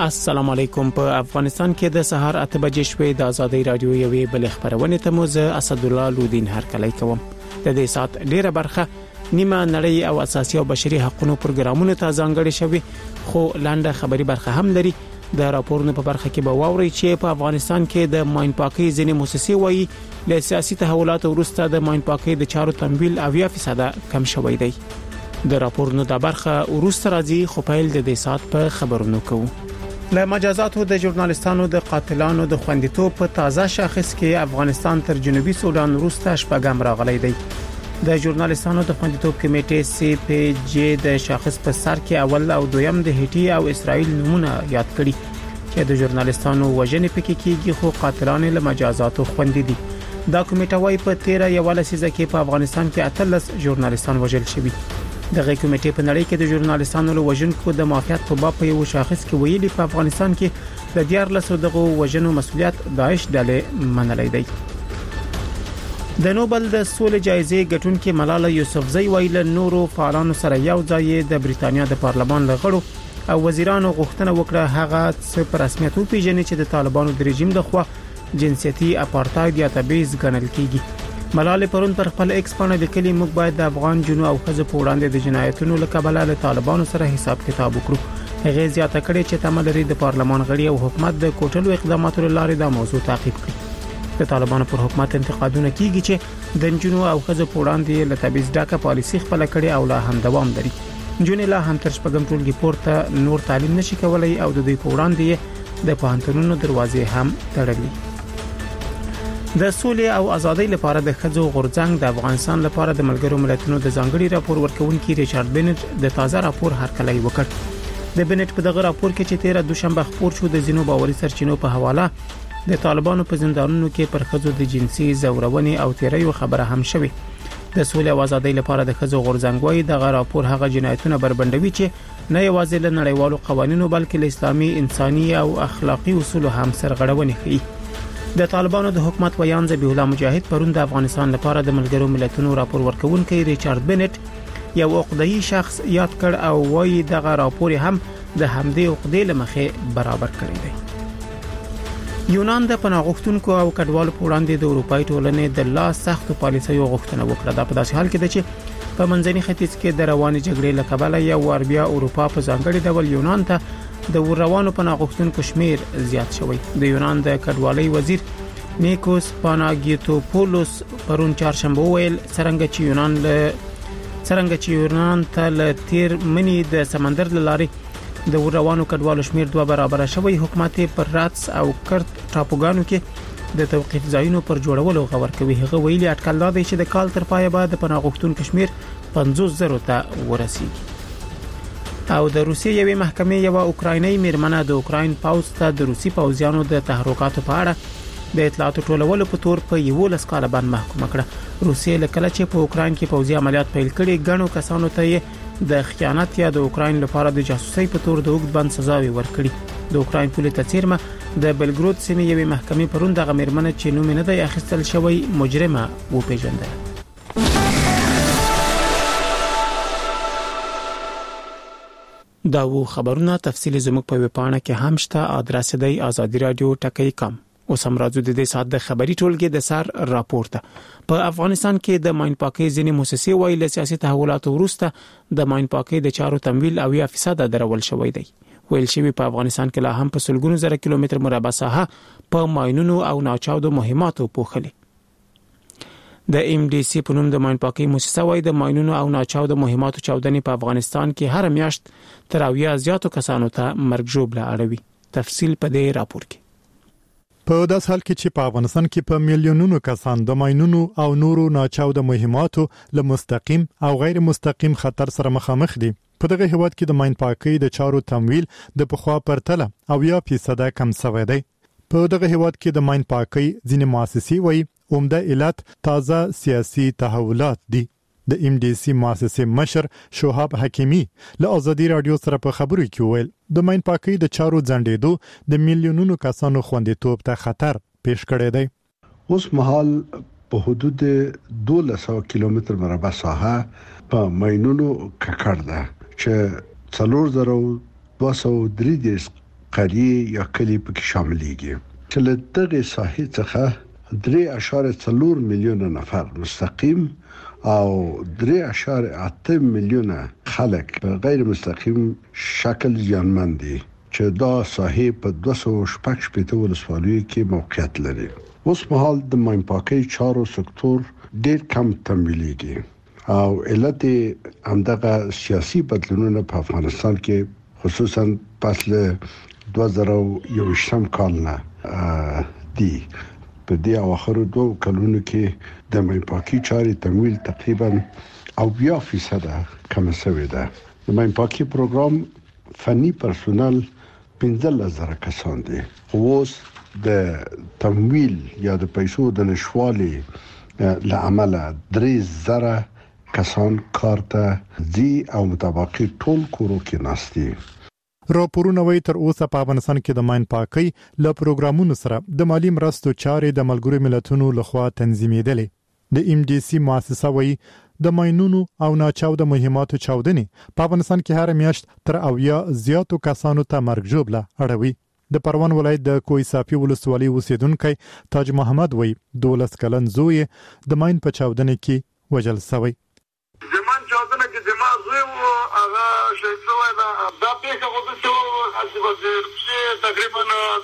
السلام علیکم. په افغانستان کې د سهار 8 بجې شوې د ازادي رادیو یوې بل خبرونه ته موزه اسد الله لودین هرکلی کوم. د دې سات ډیره برخه نیمه نړۍ او اساسي او بشري حقوقو پروګرامونو ته ځانګړې شوی، خو لاندې خبري برخه هم لري. د راپورونو په برخه کې به واوري چې په افغانستان کې د ماین پاکي ځینې مؤسسې وایي له سیاسي تحولاتو وروسته د ماین پاکي د چارو تمویل 80% کم شوی دی. د راپورونو د برخه وروسته راځي، خو پیل د دې سات په خبرونو کوو. له مجازاتو د ژورنالستانو د قاتلانو د خوندیتوب په تازه شاخص کې افغانستان تر جنوبي سودان وروسته شپږم راغلی دی. د ژورنالستانو د خوندیتوب کمیټې سی پی جی د شاخص په سر کې اول او دویم د هټي او اسرائیل نمونه یاد کړي چې د ژورنالستانو وژنې پکې کېږي، خو قاتلان له مجازاتو خوندي دي. دا کمیټه وايي په 13 یو لسیزه کې په افغانستان کې 18 ژورنالستان وژل شوي. دغه کمیټې په نړۍ کې د ژورنالستانو له وژنکو د مافیات په باب په یو شاخص کې ویلي په افغانستان کې د 14 دغه وژنو مسؤلیت داعش ډلې منلای دی. د نوبل د سولې جایزې ګټونکې ملاله یوسفزۍ ویل نورو فعالانو سره یو ځای د بریتانیا د پارلمان لغړو او وزیرانو غوښتنه وکړه هغه څه په رسمیت وپیژني چې د طالبانو د رژیم لخوا جنسيتي اپارټاید یا تبعیض ګڼل کیږي. ملاله پرون پر خپل ایکس باندې لیکلي موږ باید د افغان جنو او خزه په وړاندې د جنایتونو له کبله له طالبانو سره حساب کتاب وکړو. هغه زیاته کړې چې تمه لري د پارلمان غړي او حکومت د کوټلو اقداماتو لارې دا موضوع تعقیب کړي. د طالبانو پر حکومت انتقادونه کیږي چې د جنو او خزه په وړاندې له تبعیض ډاکه پالیسي خپل کړي او لا هم دوام لري. جنې لا هم تر شپږم ټولګي پورته نور تعلیم نشي کولای او د دوی په وړاندې د پوهنتونونو دروازې هم تړلې. د سولې او ازادۍ لپاره د خځو غورځنګ د افغانستان لپاره د ملګرو ملتونو د ځانګړي راپور ورکونکي ریچارډ بنټ د تازه راپور هرکلی وکړ. د بنټ په دغه راپور کې چې 13 دوشنبه خبر شو د زینو باوري سرچینو په حواله د طالبانو په زندانونو کې پر خځو د جنسي زورونې او تیریو خبره هم شوه. د سولې او ازادۍ لپاره د خځو غورځنګ وايي دغه راپور هغه جنایتونه بربندوي چې نه یوازې له نړیوالو قوانینو بلکې له اسلامي انساني او اخلاقی اصولو هم سرغړونه کوي. د طالبانو د حکومت ویان ذبیح الله مجاهد پرون د افغانستان لپاره د ملګرو ملتونو راپور ورکونکي ریچارډ بنټ یو عقده‌ای شخص یاد کړ او وايي دغه راپور هم د همدې عقدې لمخې برابر کړی دی. یونان د پناهغښتونکو او کډوالو په وړاندې د اروپאי ټولنې د لا سختو پالیسیو غوښتنه وکړه. دا په داسې حال کې ده چې په منځني ختیځ کې د روانې جګړې له کبله یو ور بیا اروپا په ځانګړي ډول یونان ته د روانو پناهغښتونکو شمیر زیات شوی. د یونان د کډوالۍ وزیر نیکوس پاناګیتوپولوس پرون چهارشنبه ویل څنګه چې یونان ته له تیر منی د سمندر لارې د روانو کډوالو شمیر 2 برابر شوی. حکومت پر راتس او کرت ټاپوګانو کې د توقيف ځایونو پر جوړولو غور کوي. هغه ویلي اټکل دا دی چې د کال تر پایه به د پناهغښتونکو شمیر 50,000 ته ورسیږي. او د روسیې یوې محکمې یو اوکرایني میرمنه د اوکراین پاوځ ته د روسي پوځیانو د تحرکاتو په اړه د اطلاعاتو ټولولو په تور په 11 کال باندې محکومه کړه. روسیې لکه چې په اوکراین کې پوځي عملیات پیل کړي غنو کسانو ته د خیانت یا د اوکراین لپاره د جاسوسي په تور د اوږد بند سزاوي ورکړي. د اوکراین پولیس تڅیرمه د بلګرود سیمې یوې محکمې پرون دغه میرمنه چې نوم نه دی اخیستل شوی مجرمه وپیژندله. دا و خبرونه تفصیلی زموږ په ویبپاڼه کې هم شته. ادرس دی azadi.radio.com. اوس هم راځو د دې سات د خبري ټولګي د سر راپورته. په افغانستان کې د ماین پاکي ځینې مؤسسې وایي له سیاسي تحولاتو وروسته د ماین پاکي د چارو تمویل 80% درول شوی دی. ویل شوی په افغانستان کې لا هم په سلګونو زره کیلومتر مربع ساحه په ماینونو او ناچاودو مهماتو پوښلي. د ام ډي سي په نوم د ماین پاکي مؤسسه وايي د ماینونو او ناچاودو مهماتو چاودنې په افغانستان کې هر میاشت تر 80 زیاتو کسانو ته مرګ ژوبله اړوي. تفصیل په دې راپور کې. په داس حال کې چې په افغانستان کې په میلیونونو کسان د ماینونو او نورو ناچاودو مهماتو له مستقیم او غیر مستقیم خطر سره مخامخ دي. په دغه هیواد کې د ماین پاکي د چارو تمویل د پخوا پرتله 80% کم شوی دی. په دغه هیواد کې د ماین پاکي ځینې مؤسسې وایي عمده علت تازه سیاسي تحولات دي. د ام ډي سي مؤسسې مشر شوهاب حکیمی له ازادي رادیو سره په خبرو کې ویل د ماین پاکي د چارو ځنډېدو د میلیونونو کسانو خوندیتوب ته خطر پیش کړی دی. اوس مهال په حدود 1200 کیلومتر مربع ساحه په ماینونو ککړ ده چې 4233 قريه یا کلی پکې شاملېږي. چې له دغه ساحې څخه 3.4 میلیونه نفر مستقیم او 3.8 میلیونه خلک په غیر مستقیم شکل زیانمن دي چې دا ساحې په 216 ولسوالیو کې موقعیت لري. اوس مهال د ماین پاکۍ چارو سکتور ډېر کم تمویلېږي او علت همدغه سیاسي بدلونونه په افغانستان کې خصوصا پس له 2021 کال نه دي. په دې اواخرو 2 کلونو کې د ماین پاکۍ چارې تمویل تقریبا 80% کم شوی ده. د ماین پاکۍ پروګرام فني پرسونل 15,000 کسان دي. اوس د تمویل یا د پیسو د نشوالي لعمله 3,000 کسان کار ته ځي او مطابقي ټول کورو کې ناشتي. راپورونه وایي تر اوسه په افغانستان کې د ماین پاکۍ له پروګرامونو سره د مالی مرستو چارې د ملګرو ملتونو لخوا تنظیمېدلې. د MDC مؤسسه وایي د ماینونو او ناچاوده مهماتو چاودنې په افغانستان کې هر میاشت تر 80 زیاتو کسانو ته مرګ ژوبله اړوي. د پروان ولایت د کوی صافي ولسوالۍ اوسیدونکو تاج محمد وایي 12 کلن زوی د ماین په چاودنه کې وژل شوی. زمان چاودنه کې زما زوی او هغه شهید شوی دا پیښه غوډه شو چې تقریبا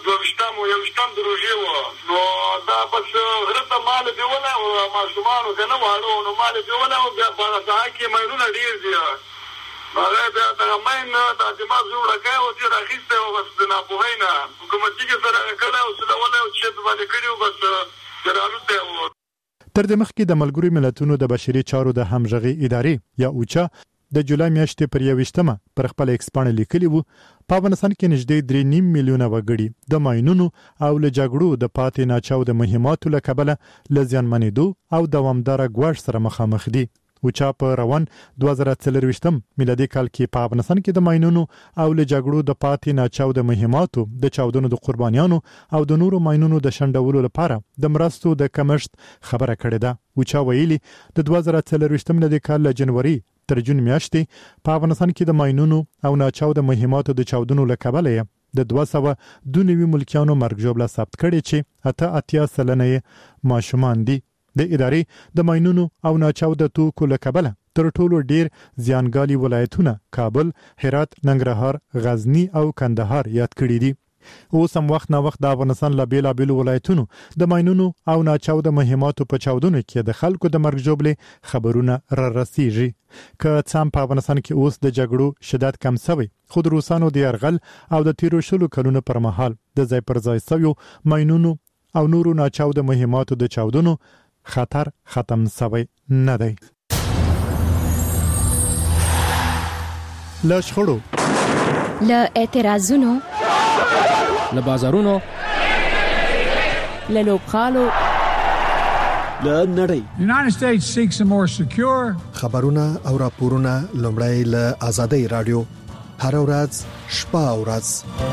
22 دروژې و نو دا پس غرته مال دیونه او ماشومان کنه وانه نو مال دیونه او بیا په هغه کې مېرونه ډیر دي. هغه بیا د ماین د دماغ جوړه کوي او چې راخسته او بس نه پوهینا حکومتي کې سره کړه او سلوله او چې باندې کړیو بس درالوته و. تر دې مخکې د ملګرو ملتونو د بشري چارو د همغږي ادارې یا اوچا د جولای میاشتې پر 21مه پر خپل ایکس باندې لیکلی وو په افغانستان کې نږدې 3.5 میلیونه وګړي د ماینونو او له جګړو د پاتې ناچاو د مهماتو له کبله لزیانمنېدو او دوامدار ګواښ سره مخامخ دي. اوچا په روان 2024 میلادي کال کې په افغانستان کې د ماینونو او له جګړو د پاتې ناچاو د مهماتو د چاودنو د قربانیانو او د نورو ماینونو د شندولو لپاره د مرستو د کمښت خبره کړې ده. اوچا ویلي د 2024 میلادي کال له جنوري تر جون میاشتې په افغانستان کې د ماینونو او ناچاو د مهماتو د چاودنو له کبله د 292 ملکیانو مرګ ژوبله ثبت کړي چې 88 سلنه ماشومان دي. د ادارې د ماینونو او ناچاو د توکو له کبله تر ټولو ډیر زیانګالي ولایتونه کابل، هرات، ننګرهار، غزنی او کندهار یاد کړي دي. اوس هم وخت نه وخت د افغانستان له بیلابیلو ولایتونو د ماینونو او ناچاو د مهماتو په چاودنو کې د خلکو د مرګ ژوبلې خبرونه را رسیږي. که څه په افغانستان کې اوس د جګړو شدت کم شوی خو د روسانو د یرغل او د تیرو شلو کلونو پر مهال د ځای پر ځای شویو ماینونو او نورو ناچاو د مهماتو د چاودنو خطر ختم شوی نه دی. له شخړو، له اعتراضونو، له بازارونو، له لوبخالو، له نړۍ. United States seeks a more secure خبرونه او راپورونه لومړی له آزادۍ رادیو هر ورځ شپه او ورځ.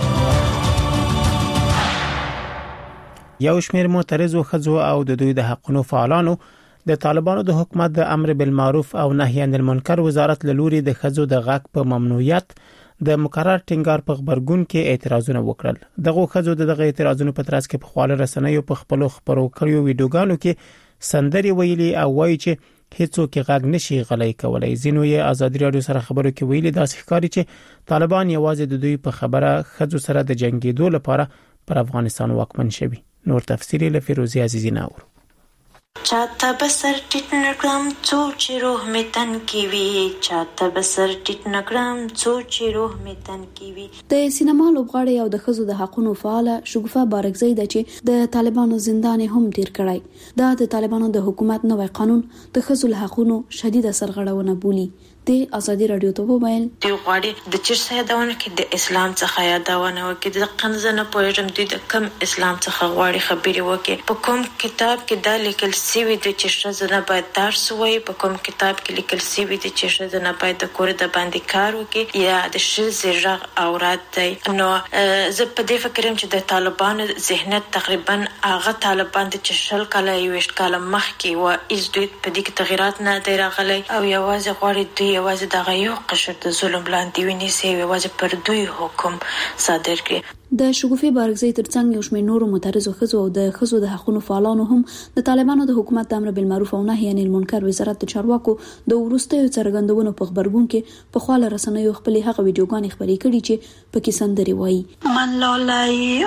یو شمېر معترضو ښځو او د دوی د حقوقو فعالانو د طالبانو د حکومت د امر بالمعروف او نهي عن المنکر وزارت له لوري د ښځو د غږ په ممنوعیت د مقرر ټینګار په خبرګون کې اعتراضونه وکړل. دغه ښځو دغه اعتراضونو په ترڅ کې په خپل رسنیو په خپل خبرو کړیو ویډیوګانو کې سندري ویلي او وایي چې هیڅوک غږ نشي غلي کولای. زینو یې آزادي رادیو سره خبرو کې ویلي داسې ښکاري چې طالبان یوازې د دوی په خبره ښځو سره د جنگیدو لپاره پر افغانستان واکمن شوي. نور تفصیلی له فیروزی عزیزی ناور. چاته بسر ټیټ نکړم څو چې روح می تن کی وی، چاته بسر ټیټ نکړم څو چې روح می تن کی وی. د سینما لوبغاړي او د ښځو د حقوقو فعال شګوفه بارکزی د چې د طالبانو زندان هم تیر کړی. دا د طالبانو د حکومت نوې قانون د ښځو له حقوقو شدید سرغړونه بولی. د آزادي رادیو ته وویل دی غواړي د چیرې یادونه کې د اسلام څخه یادونه وکړي. د قنځنه پوهېږم دوی د کم اسلام څخه غواړي خبرې وکړي. په کوم کتاب کې دا لیکل شوی دی چې ښځه نه باید درس ووایي، په کوم کتاب کې لیکل شوی دی چې ښځه نه باید د کور د باندې کار وکړي یا د ښځې غږ عورت دی. نو زه په دې فکر یم چې د طالبانو ذهنیت تقریبا هغه طالبان چې 20 کاله 20 کاله مخکې و از دوی په دې کې تغیرات نه دی راغلی او یوازې غواړي دوی یوازې دغه یو قشر د ظلم لاندې ونیسي، یوازې پر دوی حکم صادر کړي. د شګوفې بارګزۍ ترڅنګ یو شمېر نورو معترضو ښځو او د ښځو د حقوقو فعالانو هم د طالبانو د حکومت د امر بالمعروف او نهي عن المنکر وزارت د چارواکو د وروستیو څرګندونو په خبرګون کې په خواله رسنیو خپل هغه ویډیوګانې خپرې کړي چې پکې سندري وایي من لالای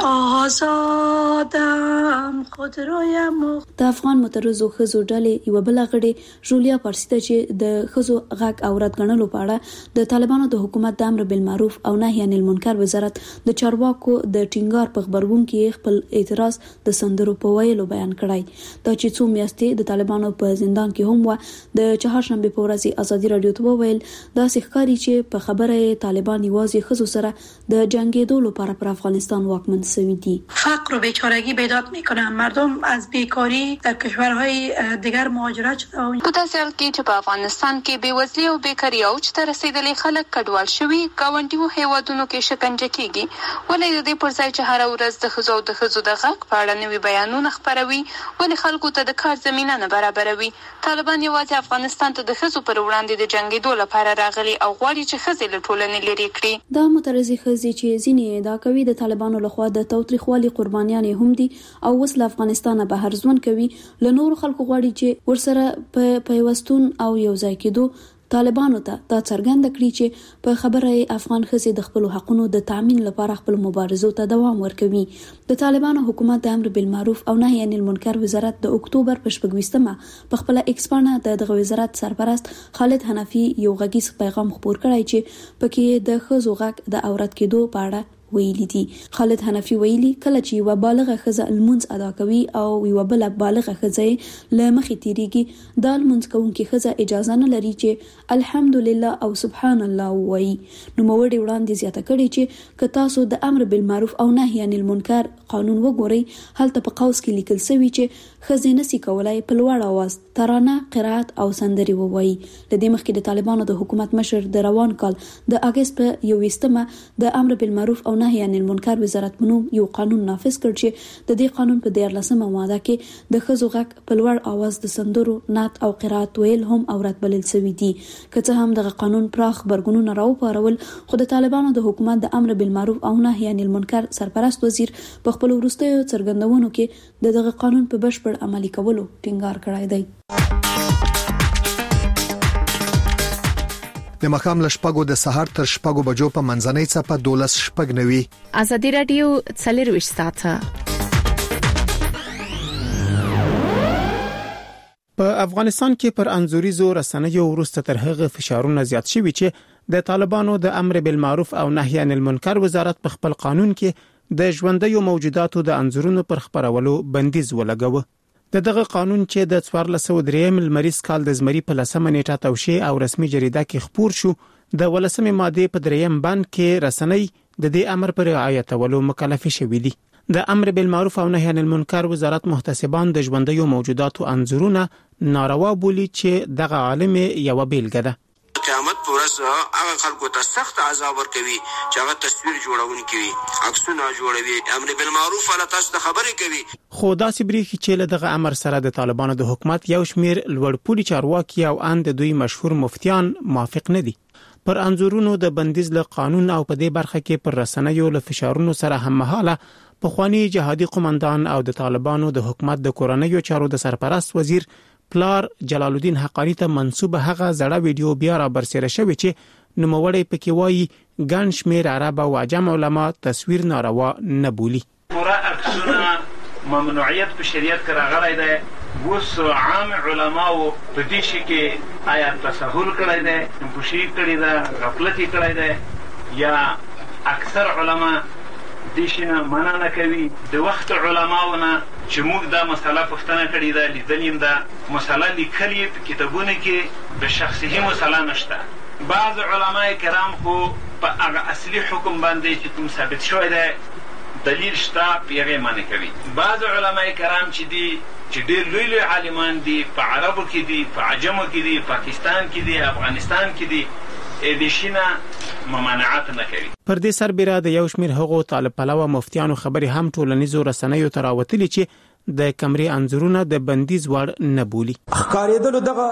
آزادم خود رویم. د افغان معترضو ښځو ډلې یو بل غړي جولیا پارسی ته چې د ښځو غږ اورات غنلو په اړه د طالبانو د حکومت د امر بالمعروف او نهي عن المنکر وزارت د چارواکو د ټینګار په خبرګون کې خپل اعتراض د سندرو په ویلو بیان کړی. دا چې څو میاشتې د طالبانو په زندان کې هم و د چهارشنبه په ورځ ازادي رادیو ته وویل دا ښکاري چې په خبره طالبان یوازې ښځو سره د جنگیدو لپاره پر افغانستان واکمن شوی دي. فقر و بیچارگی بیداد میکنن. مردم از بیکاری در کشورهای دیگر مهاجرت شده. په داسې حال کې چې په افغانستان کې بېوزلي او بیکاري اوج ته رسیدلي خلک کډوال شوي ګاونډیو هیوادونو کې شکنجه کیږي. ولې د دې پر ځای چې هره ورځ د ښځو او د ښځو د غږ په اړه نوي بیانونه خپروي ولې خلکو ته د کار زمینه نه برابروي؟ طالبان یوازې افغانستان ته د ښځو پر وړاندې د جنګیدو لپاره راغلي او غواړي چې ښځې له ټولنې لرې کړي. دا معترضې ښځې چې ځینې ادعا کوي د طالبانو لخوا د تاوتریخوالي قربانیانې هم دي او اوس له افغانستانه بهر ژوند کوي له نورو خلکو غواړي چې ورسره په پیوستون او یو ځای کېدو طالبانو ته دا څرګنده کړي چې په خبره افغان ښځې د خپل حقوقو د تامین لپاره خپل مبارزو ته دوام ورکوي. د طالبانو حکومت د امر بالمعروف او نهي عن المنکر وزارت د اکتوبر په 26مه په خپل ایکس باندې دغه وزارت سرپرست خالد حنفي یو غږیز پیغام خپور کړی چې پکې د ښځو غږ د عورت کېدو په اړه ویلي دي. خالد حنفي ویلي کله چې یو بالغه ښځه المنځ ادا کوي او یو بل بالغه ښځه له مخې تیریږي د المنځ کوونکې ښځه اجازه نه لري چې الحمدلله او سبحان الله وایي. نو موړي وړاندې زیاته کړي چې که تاسو د امر بالمعروف او نهي عن المنکر قانون وګورئ هلته په قوس کې لیکل شوی چې ښځې نشي کولای په لوړ اواز ترانه قرات او سندري ووایي. لدې مخکې د طالبانو د حکومت مشر د روان کال د اگست په 21مه د امر بالمعروف او نهي عن المنکر وزارت په نوم یو قانون نافذ کړ چې د دې قانون په 14مه ماده کې د ښځو غږ په لوړ اواز د سندرو نعت او قرات ویل هم عورت بلل شوی دي. که څه هم دغه قانون پراخ خبرګونونه راوپارول خو د طالبانو د حکومت د امر بالمعروف او نهي عن المنکر سرپرست وزیر په خپل وروستیو څرګندونو کې دغه قانون په بشپړ عملي کولو ټینګار کړی دی. د مخام لشپګو د سحر تر شپګو بجو په منځنۍ صفه 12 شپګ نوي ازادي رادیو 24 ساعته. په افغانستان کې پر انزوريزو رسنیو وروسته تر هغه فشارونه زیات شوي چې د طالبانو د امر بالمعروف او نهي عن المنکر وزارت په خپل قانون کې د ژوندۍ موجوداتو د انزورونو پر خبرولو بندیز ولګاوه. دغه قانون چې د 1403 لمریز کال د زمري په 10مه نیټه توشیح او رسمي جریده کې خپور شو د 18مه ماده په 3م بند کې رسنۍ د دې امر پر رعایتولو مکلف شوي دي. د امر بالمعروف او نهي عن المنکر وزارت محتسبان د ژوندۍ موجوداتو انزورونه ناروا بولي چې دغه عالم یو بیلګه ده. قیامت پر ورځ هغه خلکو ته سخت عذاب ورکوي چې هغه تصویر جوړونکي وي عکسونه جوړوي امر بالمعروف ولا تاسو ته خبرې کوي. خو داسې بریخي چې له دغه امر سره د طالبانو د حکومت یو شمیر لوړپوړي چارواکي او اند دوی مشهور مفتیان موافق نه دي. پر انزورونو د بندیز له قانون او په دې برخه کې پر رسنیو له فشارونو سره هم مهاله پخوانی جهادي قومندان او د طالبانو د حکومت د کورنیو چارو د سرپرست وزیر پلار جلال الدین حقانی ته منسوب هغه زړه ویډیو بیا را برسېره شوی چې نوموړی پکې وایي ګڼ شمېر عرب او عجم علما تصویر ناروا نه بولي. پوره عکسونه ممنوعیت په شریعت کې راغلی دی. اوس عام علماو په دې شي کې آیا تساهل کړی دی نفوشي کړی ده غفلت کړی دی یا اکثر علما دې شي نه منع نه کوي. د وخت علماونه چې موږ دا مسله پوښتنه کړې ده لیدلې ده مسله لیکلې په کتابونو کې د شخصي مسله نشته. بعض علماء کرام خو په هغه اصلي حکم باندې چې کوم ثابت شوی دی دلیل شته پیغه معنی کوي. بعض علماء کرام چې دي چې ډېر لوی لوی عالمان دي په عربو کې دي په عجمو کې دي پاکستان کې دي افغانستان کې دي ادیشنه ممانعت نه کوي. پر دې سربېره د یو شمېر هغو طالب پلوه مفتیانو خبرې هم ټولنیزو رسنیو ته راوتلي چې د کمرې انځورونه د بندیز وړ نه بولي. ښکارېدلو دغه